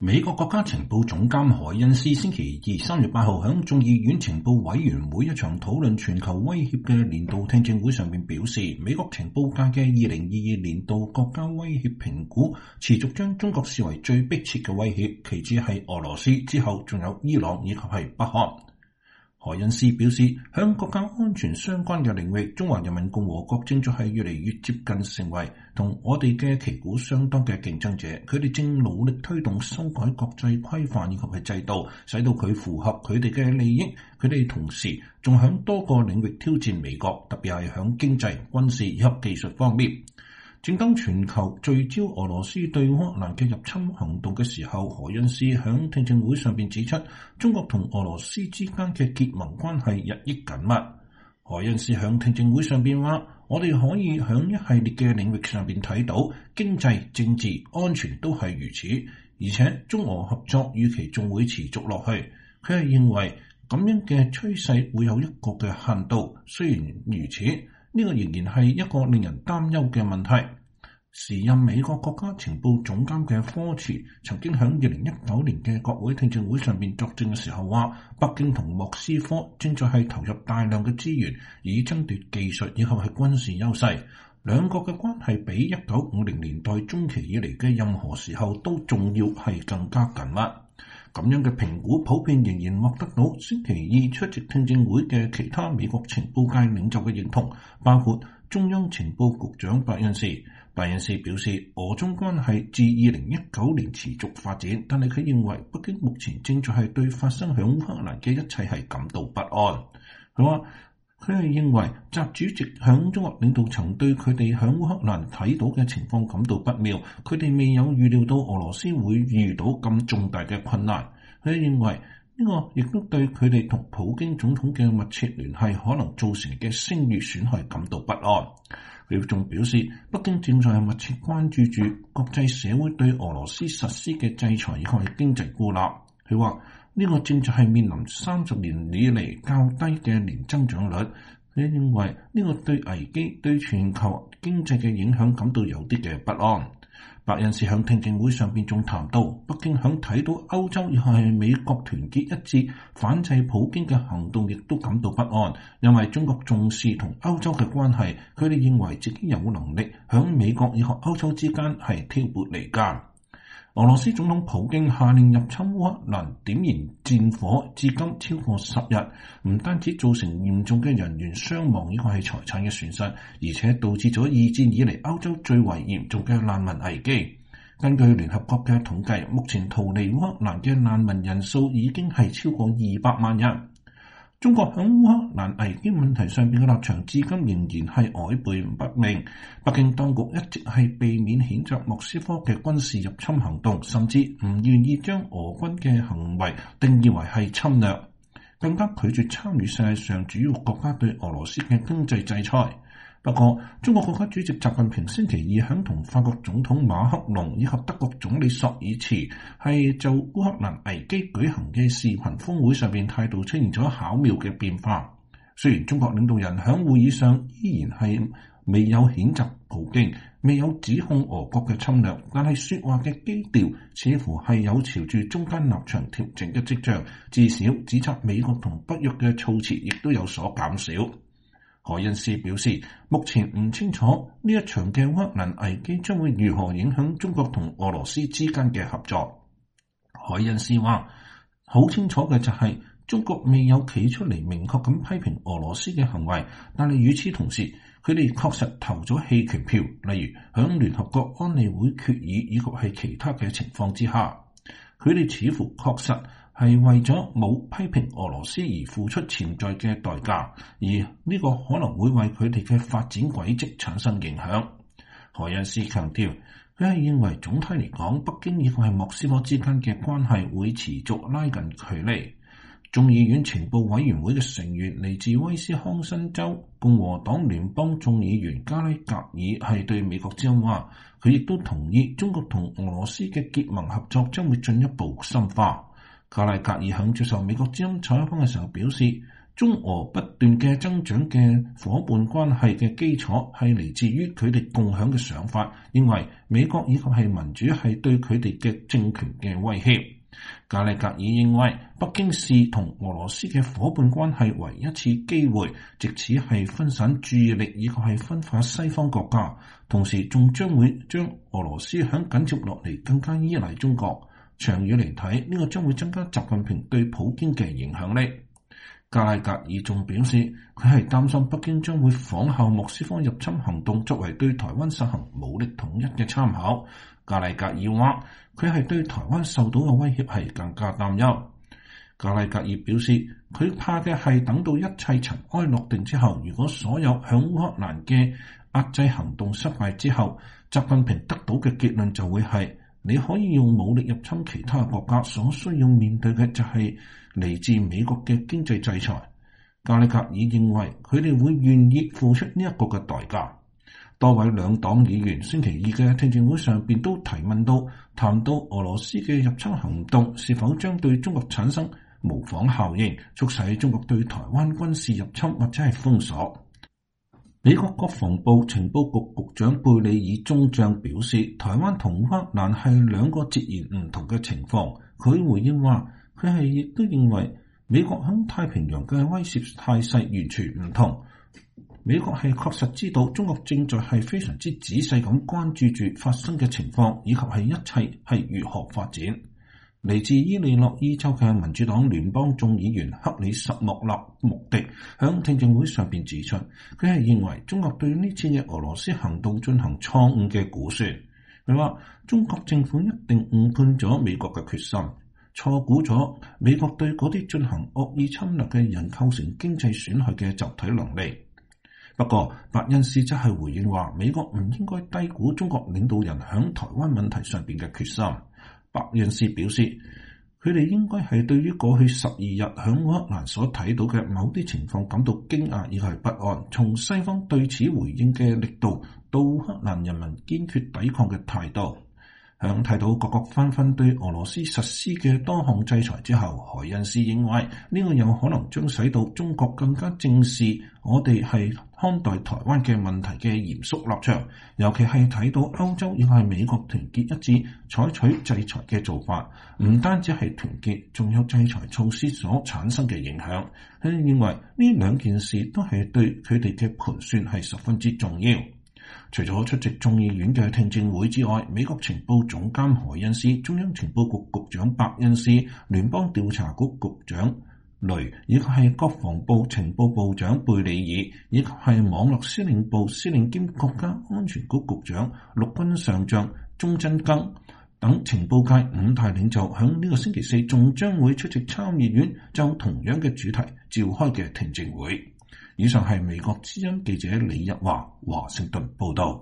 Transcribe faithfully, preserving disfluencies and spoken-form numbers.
美國國家情報總監海恩斯星期二三月八號喺眾議院情報委員會一場討論全球威脅嘅年度聽證會上面表示，美國情報界嘅二零二二年度國家威脅評估持續將中國視為最迫切嘅威脅，其次係俄羅斯，之後仲有伊朗以及係北韓。海恩斯表示，向國家安全相關嘅領域，中華人民共和國正在係越嚟越接近成為同我哋嘅旗鼓相當嘅競爭者。佢哋正努力推動修改國際規範以及係制度，使到佢符合佢哋嘅利益。佢哋同時仲響多個領域挑戰美國，特別係響經濟、軍事以及技術方面。正當全球聚焦俄羅斯對烏克蘭嘅入侵行動嘅時候，海恩斯響聽證會上邊指出，中國同俄羅斯之間嘅結盟關係日益緊密。海恩斯響聽證會上邊話，我哋可以響一系列嘅領域上邊睇到，經濟、政治、安全都係如此，而且中俄合作預期仲會持續落去。佢係認為咁樣嘅趨勢會有一個嘅限度，雖然如此，呢個仍然係一個令人擔憂嘅問題。時任美國國家情報總監嘅科茨曾經喺二零一九年嘅國會聽證會上面作證嘅時候話，北京同莫斯科正在係投入大量嘅資源，以爭奪技術以及係軍事優勢。兩國嘅關係比一九五零年代中期以嚟嘅任何時候都仲要係更加緊密。咁樣嘅評估普遍仍然獲得到星期二出席聽證會嘅其他美國情報界領袖嘅認同，包括中央情報局長白恩斯。白恩斯表示，俄中關係自二零一九年持續發展，但係佢認為北京目前正在係對發生響烏克蘭嘅一切係感到不安。佢話佢係認為習主席響中國領導層對佢哋響烏克蘭睇到嘅情況感到不妙，佢哋未有預料到俄羅斯會遇到咁重大嘅困難。佢認為呢個亦都對佢哋同普京總統嘅密切聯繫可能造成嘅聲譽損害感到不安。佢仲表示，北京正在密切關注住國際社會對俄羅斯實施嘅制裁以及係經濟孤立。佢話呢個正在係面臨三十年以嚟較低嘅年增長率。佢認為呢個對危機對全球經濟嘅影響感到有啲嘅不安。白恩斯響聽證會上邊仲談到，北京響睇到歐洲亦係美國團結一致反制普京嘅行動，亦都感到不安，因為中國重視同歐洲嘅關係，佢哋認為自己有能力響美國以及歐洲之間係挑撥離間。俄羅斯總統普京下令入侵烏克蘭，點燃戰火，至今超過十日，唔單止造成嚴重嘅人員傷亡，呢個係財產嘅損失，而且導致咗二戰以嚟歐洲最為嚴重嘅難民危機。根據聯合國嘅統計，目前逃離烏克蘭嘅難民人數已經係超過二百萬人。中國響烏克蘭危機問題上邊嘅立場至今仍然係曖昧不明。北京當局一直係避免譴責莫斯科嘅軍事入侵行動，甚至唔願意將俄軍嘅行為定義為係侵略，更加拒絕參與世界上主要國家對俄羅斯嘅經濟制裁。不過，中國國家主席習近平星期二響同法國總統馬克龍以及德國總理朔爾茨係就烏克蘭危機舉行嘅視頻峰會上邊態度出現咗巧妙嘅變化。雖然中國領導人響會議上依然係未有譴責普京，未有指控俄國嘅侵略，但係說話嘅基調似乎係有朝住中間立場調整嘅跡象，至少指責美國同北約嘅措辭亦都有所減少。海恩斯表示，目前唔清楚呢一場嘅烏克蘭危機將會如何影響中國同俄羅斯之間嘅合作。海恩斯話，好清楚嘅就係中國未有企出嚟明確咁批評俄羅斯嘅行為，但係與此同時，佢哋確實投咗棄權票，例如響聯合國安理會決議以及係其他嘅情況之下，佢哋似乎確實係為咗冇批評俄羅斯而付出潛在嘅代價，而呢個可能會為佢哋嘅發展軌跡產生影響。海恩斯強調，佢係認為總體嚟講，北京以及係莫斯科之間嘅關係會持續拉近距離。眾議院情報委員會嘅成員嚟自威斯康辛州共和黨聯邦眾議員加拉格爾係對美國之音話，佢亦都同意中國同俄羅斯嘅結盟合作將會進一步深化。加拉格爾響接受美國之音採訪嘅時候表示， 中俄不斷嘅增長嘅伙伴關係嘅基礎係嚟自於佢哋共享嘅想法，認為美國以及係民主係對佢哋嘅政權嘅威脅。加拉格爾認為北京視同俄羅斯嘅伙伴關係為一次機會，藉此係分散注意力以及係分化西方國家，同時仲將會將俄羅斯響緊接落嚟更加依賴中國。長遠嚟睇，呢個將會增加習近平對普京嘅影響力。加拉格爾仲表示，佢係擔心北京將會仿效莫斯科入侵行動作為對台灣實行武力統一嘅參考。加拉格爾話，佢係對台灣受到嘅威脅係更加擔憂。加拉格爾表示，佢怕嘅係等到一切塵埃落定之後，如果所有響烏克蘭嘅壓制行動失敗之後，習近平得到嘅結論就會係你可以用武力入侵其他國家，所需要面對嘅就係嚟自美國嘅經濟制裁。加拉格爾認為佢哋會願意付出呢一個嘅代價。多位兩黨議員星期二嘅聽證會上邊都提問到，談到俄羅斯嘅入侵行動是否將對中國產生模仿效應，促使中國對台灣軍事入侵或者係封鎖。美國國防部情報局局長貝里爾中將表示，台灣同烏克蘭係兩個截然唔同嘅情況。佢回應話，佢係亦都認為美國響太平洋嘅威脅態勢完全唔同。美國係確實知道中國正在係非常之仔細咁關注住發生嘅情況，以及係一切係如何發展。嚟自伊利諾伊州嘅民主黨聯邦眾議員克里什莫納穆迪響聽證會上邊指出，佢係認為中國對呢次嘅俄羅斯行動進行錯誤嘅估算。佢話中國政府一定誤判咗美國嘅決心，錯估咗美國對嗰啲進行惡意侵略嘅人構成經濟損害嘅集體能力。不過，伯恩斯則係回應話，美國唔應該低估中國領導人響台灣問題上邊嘅決心。伯恩斯表示，佢哋應該係對於過去十二日響烏克蘭所睇到嘅某啲情況感到驚訝以及不安，從西方對此回應嘅力度到烏克蘭人民堅決抵抗嘅態度。響睇到各國紛紛對俄羅斯實施嘅多項制裁之後，海恩斯認為呢個有可能將使到中國更加正視我哋係看待台灣嘅問題嘅嚴肅立場，尤其係睇到歐洲亦係美國團結一致採取制裁嘅做法，唔單止係團結，仲有制裁措施所產生嘅影響。佢認為呢兩件事都係對佢哋嘅盤算係十分之重要。除咗出席眾議院嘅聽證會之外，美國情報總監海恩斯、中央情報局局長伯恩斯、聯邦調查局局長雷，以及係國防部情報部長貝里爾，以及係網絡司令部司令兼國家安全局局長陸軍上將鐘真庚等情報界五大領袖，響呢個星期四仲將會出席參議院就同樣嘅主題召開嘅聽證會。以上係美國之音記者李日華華盛頓報道。